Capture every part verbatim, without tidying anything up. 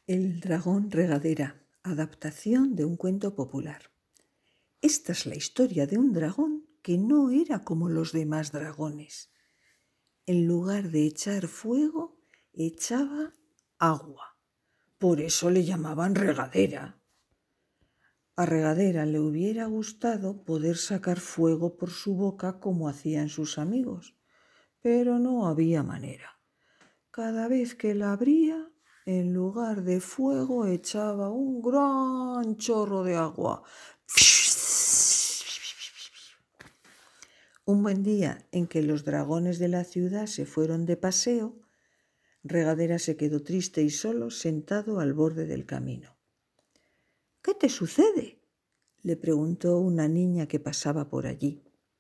El dragón regadera, adaptación de un cuento popular. Esta es la historia de un dragón que no era como los demás dragones. En lugar de echar fuego, echaba agua. Por eso le llamaban regadera. A Regadera le hubiera gustado poder sacar fuego por su boca como hacían sus amigos, pero no había manera. Cada vez que la abría, en lugar de fuego echaba un gran chorro de agua. Un buen día en que los dragones de la ciudad se fueron de paseo, Regadera se quedó triste y solo sentado al borde del camino. «¿Qué te sucede?», le preguntó una niña que pasaba por allí.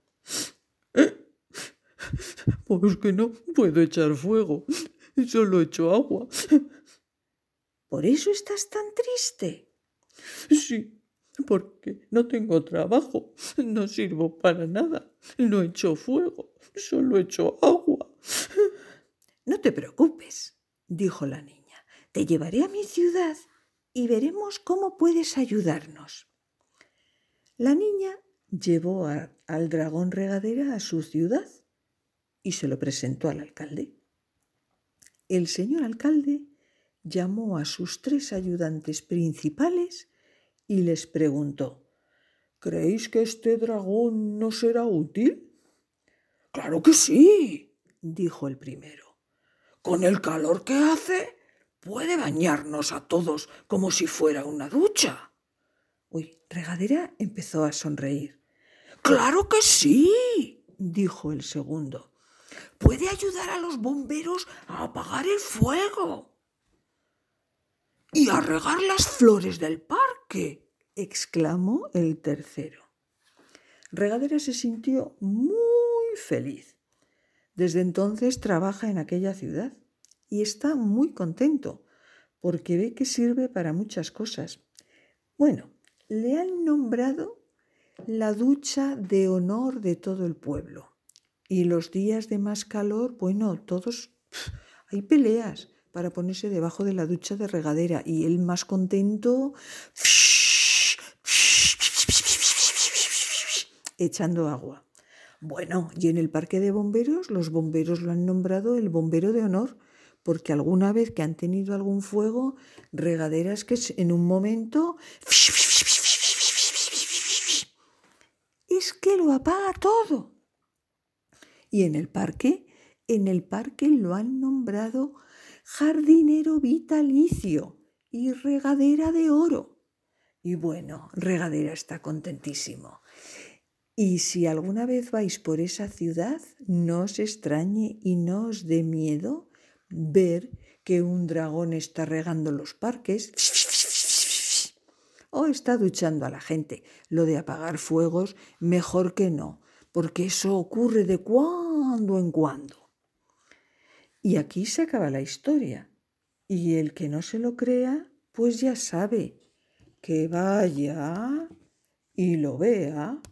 «Pues que no puedo echar fuego, solo echo agua». «¿Por eso estás tan triste?». «Sí, porque no tengo trabajo, no sirvo para nada, no echo fuego, solo echo agua». «No te preocupes», dijo la niña, «te llevaré a mi ciudad y veremos cómo puedes ayudarnos». La niña llevó a, al dragón Regadera a su ciudad y se lo presentó al alcalde. El señor alcalde llamó a sus tres ayudantes principales y les preguntó: «¿Creéis que este dragón nos será útil?». «Claro que sí», dijo el primero. «Con el calor que hace, puede bañarnos a todos como si fuera una ducha». Uy, Regadera empezó a sonreír. «¡Claro que sí!», dijo el segundo. «Puede ayudar a los bomberos a apagar el fuego». «Y a regar las flores del parque», exclamó el tercero. Regadera se sintió muy feliz. Desde entonces trabaja en aquella ciudad y está muy contento porque ve que sirve para muchas cosas. Bueno, le han nombrado la ducha de honor de todo el pueblo. Y los días de más calor, bueno, todos, pff, hay peleas para ponerse debajo de la ducha de Regadera y él más contento, echando agua. Bueno, y en el parque de bomberos, los bomberos lo han nombrado el bombero de honor, porque alguna vez que han tenido algún fuego, Regadera es que en un momento es que lo apaga todo. Y en el parque, en el parque lo han nombrado jardinero vitalicio y regadera de oro. Y bueno, Regadera está contentísimo. Y si alguna vez vais por esa ciudad, no os extrañe y no os dé miedo ver que un dragón está regando los parques o está duchando a la gente. Lo de apagar fuegos, mejor que no, porque eso ocurre de cuando en cuando. Y aquí se acaba la historia. Y el que no se lo crea, pues ya sabe, que vaya y lo vea.